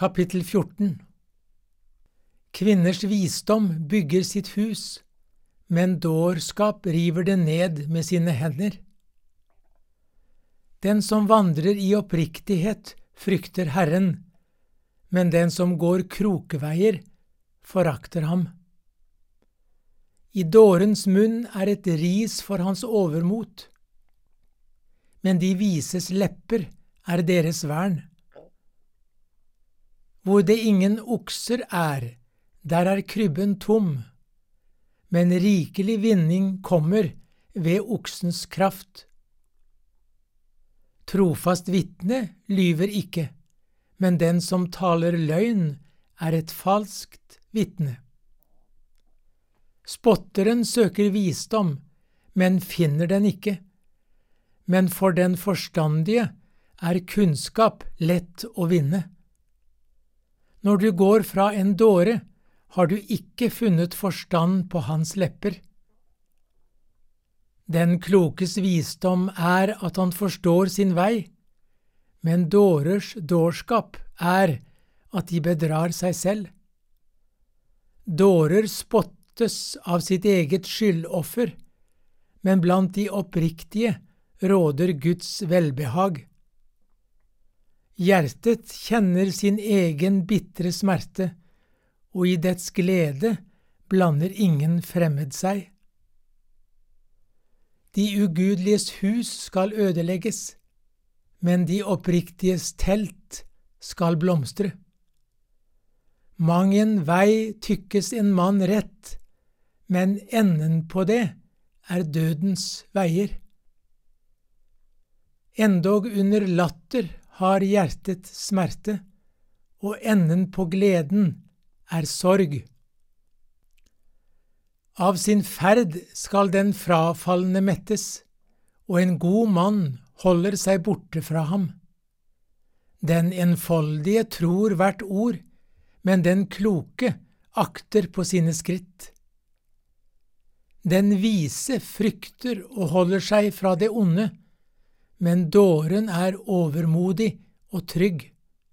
kapittel 14. Kvinners visdom bygger sitt hus, men dårskap river det ned med sine hender. Den som vandrer i oppriktighet frykter Herren, men den som går krokveier forakter ham. I dårens munn er et ris for hans overmot, men de vises lepper er deres vern. Hvor det ingen okser er, der er krybben tom, men rikelig vinning kommer ved oksens kraft. Trofast vitne lyver ikke, men den som taler løgn er et falskt vitne. Spotteren søker visdom, men finner den ikke, men for den forstandige er kunnskap lett å vinne. Når du går fra en dåre, har du ikke funnet forstand på hans lepper. Den klokes visdom er at han forstår sin vei, men dårers dårskap er at de bedrar seg selv. Dårer spottes av sitt eget skyldoffer, men blant de oppriktige råder Guds velbehag. Hjertet kjenner sin egen bitre smerte, og i dets glede blander ingen fremmed seg. De ugudeliges hus skal ødelegges, men de oppriktiges telt skal blomstre. Mang en vei tykkes en mann rett, men enden på det er dødens veier. Endog under latter har hjertet smerte, og enden på gleden er sorg. Av sin ferd skal den frafallende mettes, og en god mann holder seg borte fra ham. Den enfoldige tror hvert ord, men den kloke akter på sine skritt. Den vise frykter og holder seg fra det onde, men dåren er overmodig og trygg.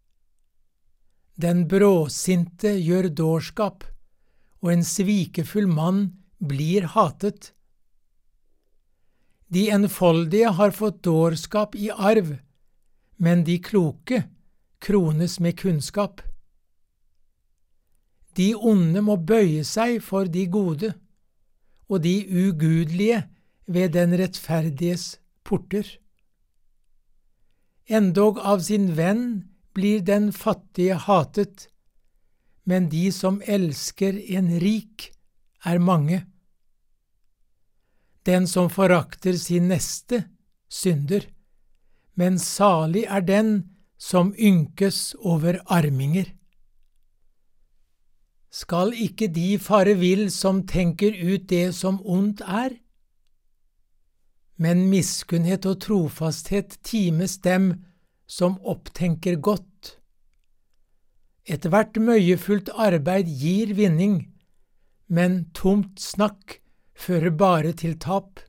Den bråsinte gjør dårskap, og en svikefull mann blir hatet. De enfoldige har fått dårskap i arv, men de kloke krones med kunnskap. De onde må bøye seg for de gode, og de ugudelige ved den rettferdiges porter. Endog av sin venn blir den fattige hatet, men de som elsker en rik er mange. Den som forakter sin neste synder, men salig er den som ynkes over arminger. Skal ikke de fare vill som tenker ut det som ondt er? Men miskunnhet og trofasthet times dem som opptenker godt. Ethvert møyefullt arbeid gir vinning, men tomt snakk fører bare til tap.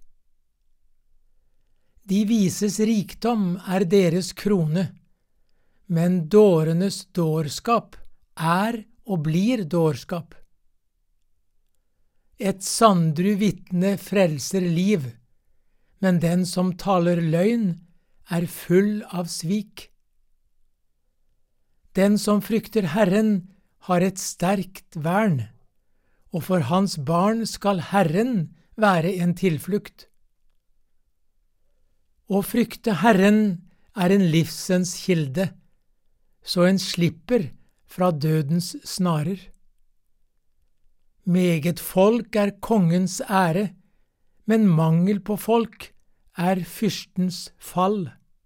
De vises rikdom er deres krone, men dårenes dårskap er og blir dårskap. Et sandru vitne frelser liv, men den som taler løgn er full av svik. Den som frykter Herren har et sterkt vern, og for hans barn skal Herren være en tilflukt. Å frykte Herren er en livsens kilde, så en slipper fra dødens snarer. Meget folk er kongens ære, men mangel på folk er fyrstens fall.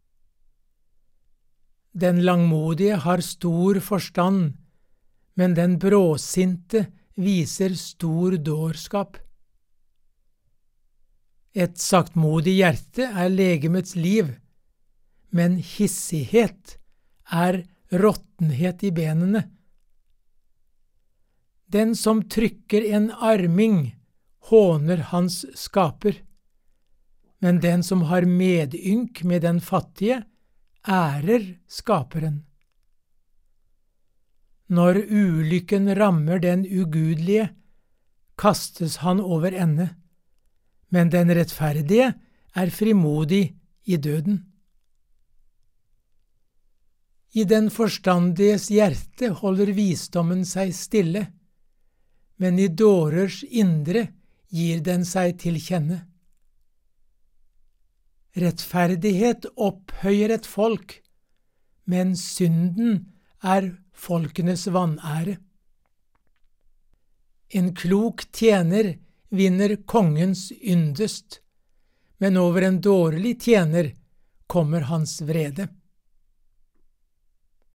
Den langmodige har stor forstand, men den bråsinte viser stor dårskap. Et saktmodig hjerte er legemets liv, men hissighet er råttenhet i benene. Den som trykker en arming, håner hans skaper, men den som har medynk med den fattige, ærer skaperen. Når ulykken rammer den ugudelige, kastes han over ende, men den rettferdige er frimodig i døden. I den forstandiges hjerte holder visdommen seg stille, men i dårers indre gir den seg til kjenne. Rettferdighet opphøyer et folk, men synden er folkenes vanære. En klok tjener vinner kongens yndest, men over en dårlig tjener kommer hans vrede.